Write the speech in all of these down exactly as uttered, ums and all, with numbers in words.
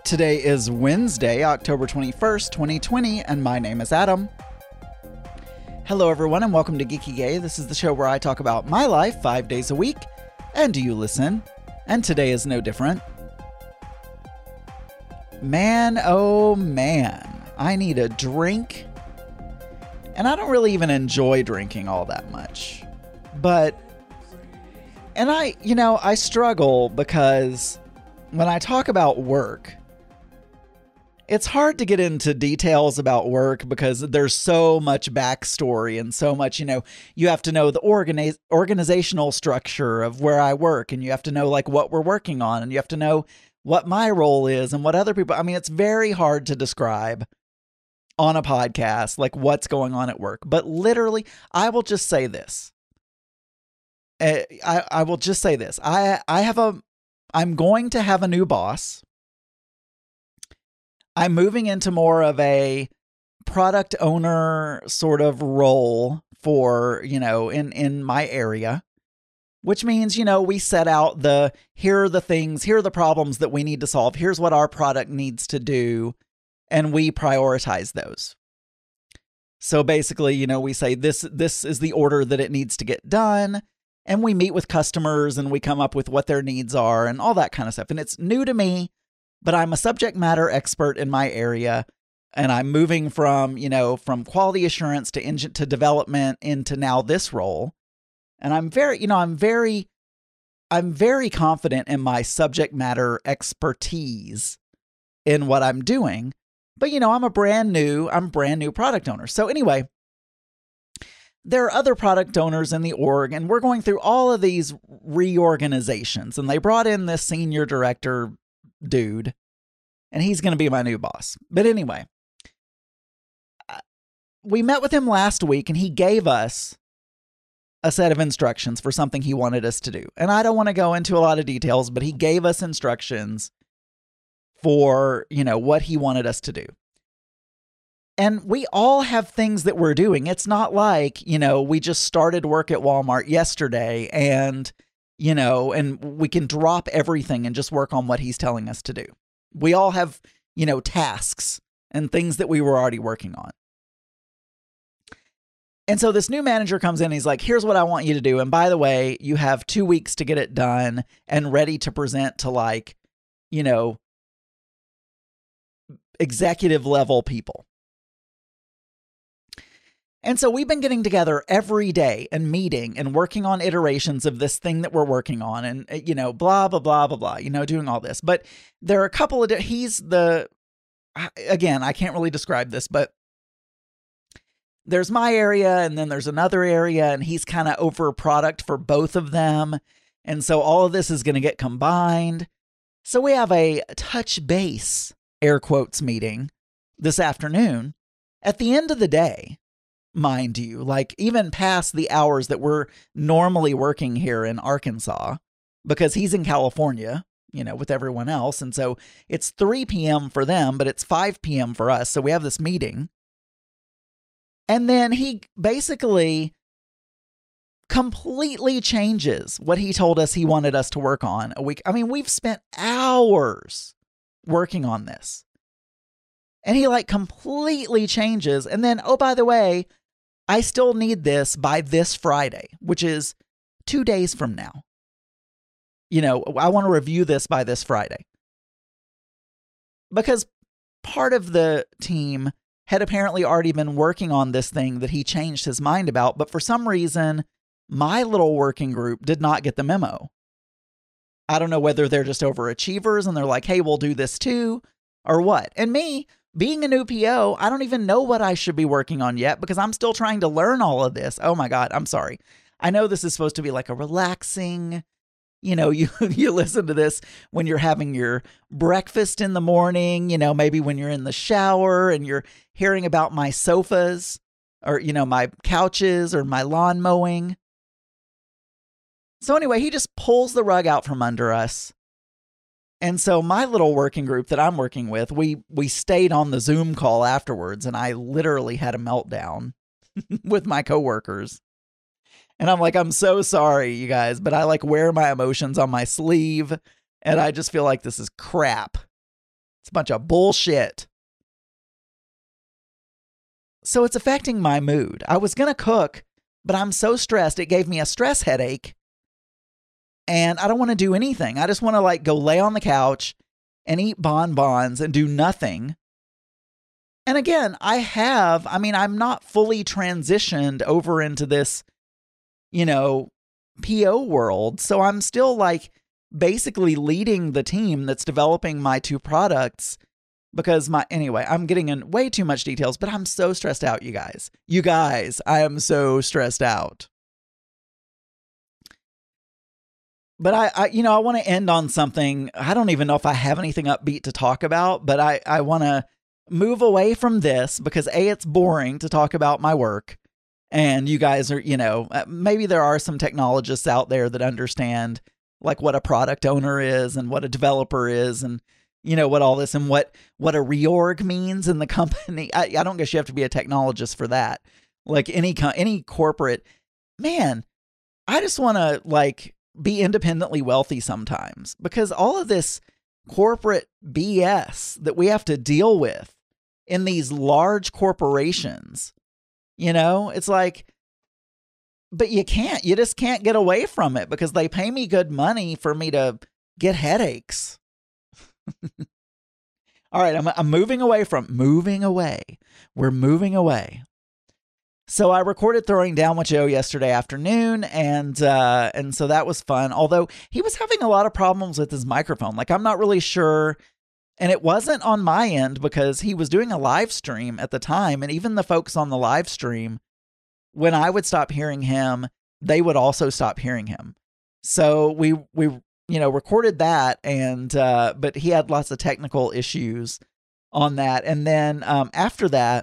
Today is Wednesday, October twenty-first, twenty twenty, and my name is Adam. Hello everyone and welcome to Geeky Gay. This is the show where I talk about my life five days a week, and you listen, and today is no different. Man, oh man, I need a drink, and I don't really even enjoy drinking all that much, but, and I, you know, I struggle because when I talk about work, it's hard to get into details about work because there's so much backstory and so much, you know, you have to know the organize, organizational structure of where I work, and you have to know like what we're working on, and you have to know what my role is and what other people, I mean, it's very hard to describe on a podcast, like what's going on at work. But literally, I will just say this. I, I, I will just say this. I, I have a, I'm going to have a new boss. I'm moving into more of a product owner sort of role for, you know, in, in my area, which means, you know, we set out the, here are the things, here are the problems that we need to solve. Here's what our product needs to do. And we prioritize those. So basically, you know, we say this, this is the order that it needs to get done. And we meet with customers and we come up with what their needs are and all that kind of stuff. And it's new to me. But I'm a subject matter expert in my area, and I'm moving from, you know, from quality assurance to engine to development into now this role. And I'm very, you know, I'm very, I'm very confident in my subject matter expertise in what I'm doing. But, you know, I'm a brand new, I'm a brand new product owner. So anyway, there are other product owners in the org, and we're going through all of these reorganizations. And they brought in this senior director dude, and he's going to be my new boss. But anyway, we met with him last week, and he gave us a set of instructions for something he wanted us to do. And I don't want to go into a lot of details, but he gave us instructions for, you know, what he wanted us to do. And we all have things that we're doing. It's not like, you know, we just started work at Walmart yesterday and you know, and we can drop everything and just work on what he's telling us to do. We all have, you know, tasks and things that we were already working on. And so this new manager comes in and he's like, here's what I want you to do. And by the way, you have two weeks to get it done and ready to present to like, you know, executive level people. And so we've been getting together every day and meeting and working on iterations of this thing that we're working on and, you know, blah, blah, blah, blah, blah, you know, doing all this. But there are a couple of, he's the, again, I can't really describe this, but there's my area and then there's another area and he's kind of over product for both of them. And so all of this is going to get combined. So we have a touch base, air quotes, meeting this afternoon. At the end of the day, mind you, like even past the hours that we're normally working here in Arkansas, because he's in California, you know, with everyone else. And so it's three p.m. for them, but it's five p.m. for us. So we have this meeting. And then he basically completely changes what he told us he wanted us to work on a week. I mean, we've spent hours working on this. And he like completely changes. And then, oh, by the way, I still need this by this Friday, which is two days from now. You know, I want to review this by this Friday. Because part of the team had apparently already been working on this thing that he changed his mind about. But for some reason, my little working group did not get the memo. I don't know whether they're just overachievers and they're like, hey, we'll do this too, or what. And me, being a new P O, I don't even know what I should be working on yet because I'm still trying to learn all of this. Oh my God, I'm sorry. I know this is supposed to be like a relaxing, you know, you, you listen to this when you're having your breakfast in the morning, you know, maybe when you're in the shower and you're hearing about my sofas or, you know, my couches or my lawn mowing. So anyway, he just pulls the rug out from under us. And so my little working group that I'm working with, we we stayed on the Zoom call afterwards, and I literally had a meltdown with my coworkers. And I'm like, I'm so sorry, you guys, but I like wear my emotions on my sleeve, and I just feel like this is crap. It's a bunch of bullshit. So it's affecting my mood. I was going to cook, but I'm so stressed. It gave me a stress headache. And I don't want to do anything. I just want to like go lay on the couch and eat bonbons and do nothing. And again, I have, I mean, I'm not fully transitioned over into this, you know, P O world. So I'm still like basically leading the team that's developing my two products because my, anyway, I'm getting in way too much details, but I'm so stressed out, you guys. You guys, I am so stressed out. But I, I you know, I want to end on something. I don't even know if I have anything upbeat to talk about, but I, I want to move away from this because A, it's boring to talk about my work. And you guys are, you know, maybe there are some technologists out there that understand like what a product owner is and what a developer is and, you know, what all this and what, what a reorg means in the company. I, I don't guess you have to be a technologist for that. Like any, any corporate, man, I just want to like be independently wealthy sometimes because all of this corporate B S that we have to deal with in these large corporations, you know, it's like, but you can't, you just can't get away from it because they pay me good money for me to get headaches. All right, I'm, I'm moving away from, moving away. We're moving away. So I recorded Throwing Down with Joe yesterday afternoon, and uh, and so that was fun. Although he was having a lot of problems with his microphone. Like, I'm not really sure. And it wasn't on my end because he was doing a live stream at the time. And even the folks on the live stream, when I would stop hearing him, they would also stop hearing him. So we, we you know, recorded that. And uh, but he had lots of technical issues on that. And then um, after that,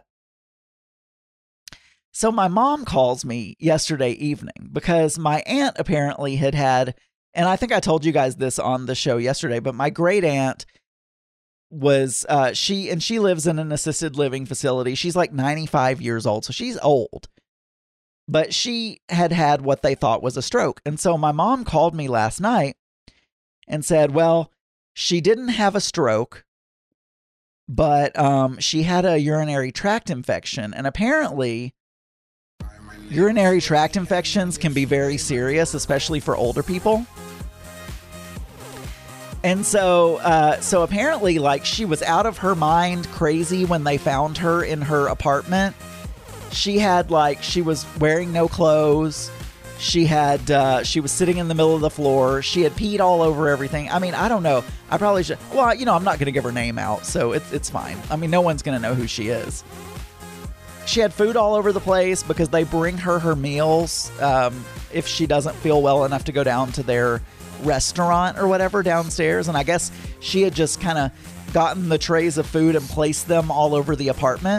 so my mom calls me yesterday evening because my aunt apparently had had, and I think I told you guys this on the show yesterday, but my great aunt was, uh, she, and she lives in an assisted living facility. She's like ninety-five years old, so she's old, but she had had what they thought was a stroke. And so my mom called me last night and said, well, she didn't have a stroke, but um, she had a urinary tract infection. And apparently urinary tract infections can be very serious, especially for older people. And so, uh, so apparently, like, she was out of her mind crazy when they found her in her apartment. She had, like, she was wearing no clothes. She had, uh, she was sitting in the middle of the floor. She had peed all over everything. I mean, I don't know. I probably should, well, you know, I'm not going to give her name out, so it's, it's fine. I mean, no one's going to know who she is. She had food all over the place because they bring her her meals um, if she doesn't feel well enough to go down to their restaurant or whatever downstairs. And I guess she had just kind of gotten the trays of food and placed them all over the apartment.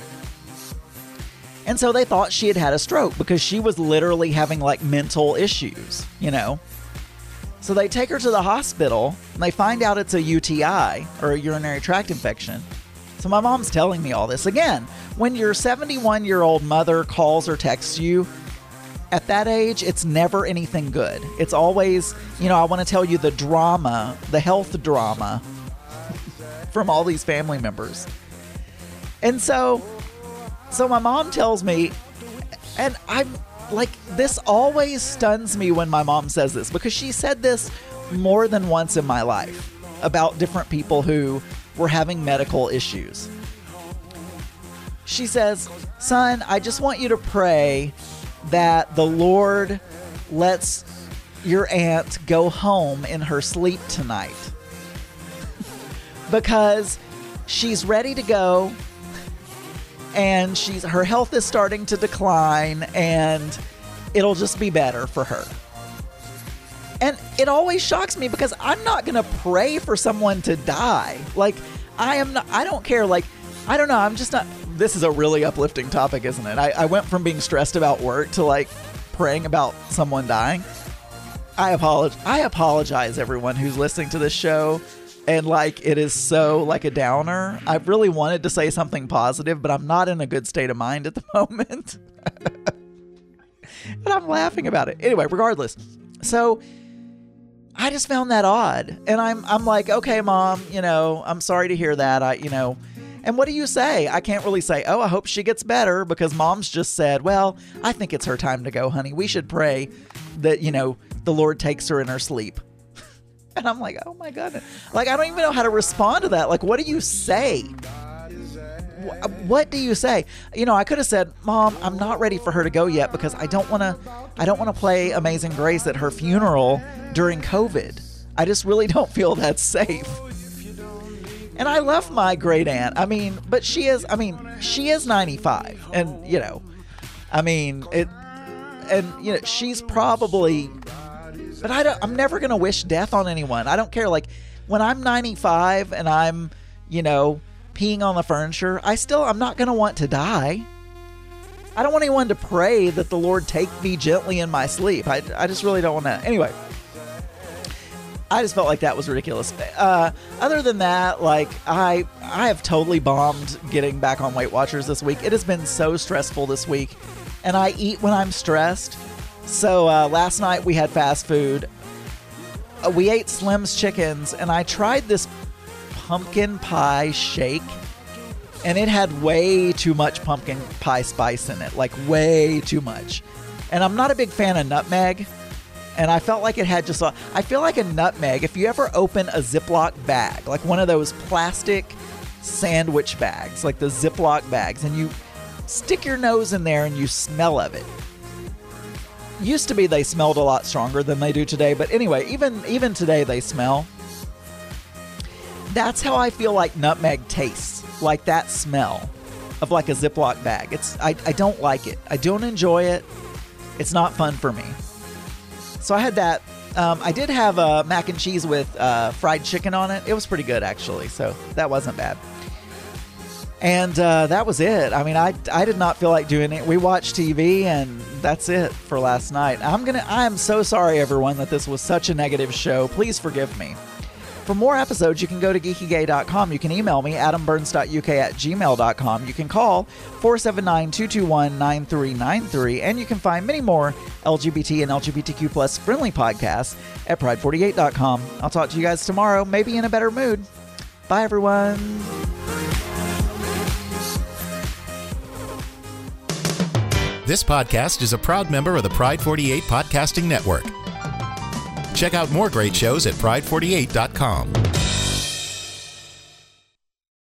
And so they thought she had had a stroke because she was literally having like mental issues, you know. So they take her to the hospital and they find out it's a U T I or a urinary tract infection. So my mom's telling me all this. Again, when your seventy-one-year-old mother calls or texts you, at that age, it's never anything good. It's always, you know, I want to tell you the drama, the health drama from all these family members. And so, so my mom tells me, and I'm like, this always stuns me when my mom says this, because she said this more than once in my life about different people who were having medical issues. She says, son, I just want you to pray that the Lord lets your aunt go home in her sleep tonight because she's ready to go and she's her health is starting to decline and it'll just be better for her. And it always shocks me because I'm not going to pray for someone to die. Like, I am not, I don't care. Like, I don't know. I'm just not, this is a really uplifting topic, isn't it? I, I went from being stressed about work to like praying about someone dying. I apologize. I apologize, everyone who's listening to this show. And like, it is so like a downer. I really wanted to say something positive, but I'm not in a good state of mind at the moment. And I'm laughing about it. Anyway, regardless. So I just found that odd. And I'm I'm like, okay, Mom, you know, I'm sorry to hear that. I, you know, and what do you say? I can't really say, oh, I hope she gets better, because Mom's just said, well, I think it's her time to go, honey. We should pray that, you know, the Lord takes her in her sleep. And I'm like, oh my goodness. Like, I don't even know how to respond to that. Like, what do you say? What do you say? You know, I could have said, Mom, I'm not ready for her to go yet because I don't want to, I don't want to play Amazing Grace at her funeral during COVID. I just really don't feel that's safe. And I love my great aunt. I mean, but she is, I mean, she is ninety-five, and you know, I mean, it, and you know, she's probably, but I don't, I'm never going to wish death on anyone. I don't care. Like, when I'm ninety-five and I'm, you know, peeing on the furniture, I still, I'm not going to want to die. I don't want anyone to pray that the Lord take me gently in my sleep. I, I just really don't want to. Anyway, I just felt like that was ridiculous. Uh, other than that, like, I, I have totally bombed getting back on Weight Watchers this week. It has been so stressful this week, and I eat when I'm stressed. So uh, last night we had fast food. Uh, we ate Slim's Chickens, and I tried this pumpkin pie shake, and it had way too much pumpkin pie spice in it, like way too much. And I'm not a big fan of nutmeg, and I felt like it had just a, I feel like a nutmeg, if you ever open a Ziploc bag, like one of those plastic sandwich bags, like the Ziploc bags, and you stick your nose in there and you smell of it. Used to be they smelled a lot stronger than they do today, but anyway, even even today they smell. That's how I feel like nutmeg tastes, like that smell of like a Ziploc bag. It's I, I don't like it. I don't enjoy it. It's not fun for me. So I had that. Um, I did have uh, mac and cheese with uh, fried chicken on it. It was pretty good, actually, so that wasn't bad. And uh, that was it. I mean, I, I did not feel like doing it. We watched T V, and that's it for last night. I'm gonna. I am so sorry, everyone, that this was such a negative show. Please forgive me. For more episodes, you can go to geeky gay dot com. You can email me, adam burns dot u k at gmail dot com. You can call four seven nine, two two one, nine three nine three. And you can find many more L G B T and L G B T Q plus friendly podcasts at pride forty-eight dot com. I'll talk to you guys tomorrow, maybe in a better mood. Bye, everyone. This podcast is a proud member of the Pride forty-eight Podcasting Network. Check out more great shows at pride forty-eight dot com.